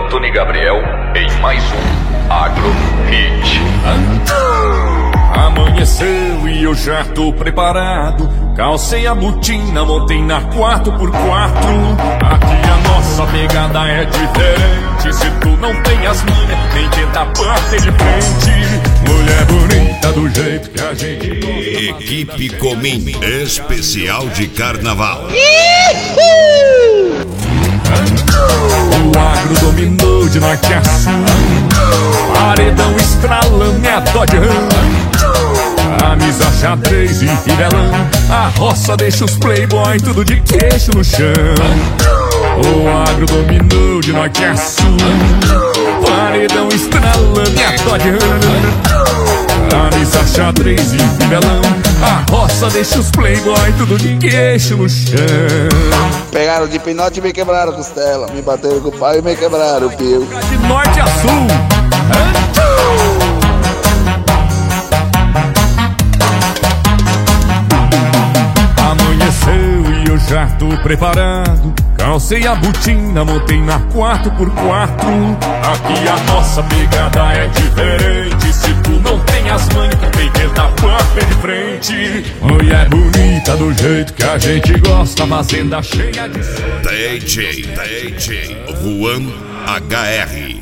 Anthony Gabriel em mais um Agro Hit. Amanheceu e eu já tô preparado. Calcei a botina, montei na 4x4. Aqui a nossa pegada é diferente. Se tu não tem as manhas, nem tenta bater de frente. Mulher bonita do jeito que a gente gosta. Equipe Comim, especial de carnaval. O agro dominou de norte a sul. Paredão estralando é a Dodge Ram. Camisa xadrez e fivelão. A roça deixa os playboy tudo de queixo no chão. O agro dominou de norte a sul. Paredão estralando é a Dodge Ram. Camisa xadrez e fivelão. A roça deixa os playboy tudo de queixo no chão. Pegaram de pinote e me quebraram a costela. Me bateram com o pau e me quebraram o pio. De norte a sul. Amanheceu e eu já tô preparado. Calcei a botina, montei na 4x4. Aqui a nossa pegada é diferente. Se tu não tem as manhas, tem que dar pampa de frente. Mulher bonita do jeito que a gente gosta. Fazenda cheia de DJ Juan HR.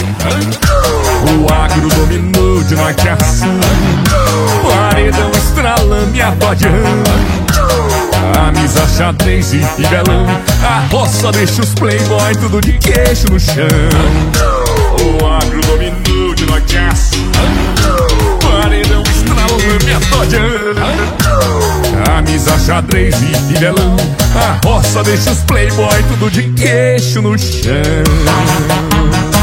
O agro dominou de norte a sul. Paredão estralando e a Dodge Ram. Camisa xadrez e fivelão. A roça deixa os playboy tudo de queixo no chão. O agro dominou de norte a sul. Paredão estralando e a Dodge Ram. Camisa xadrez e fivelão. A roça deixa os playboy tudo de queixo no chão.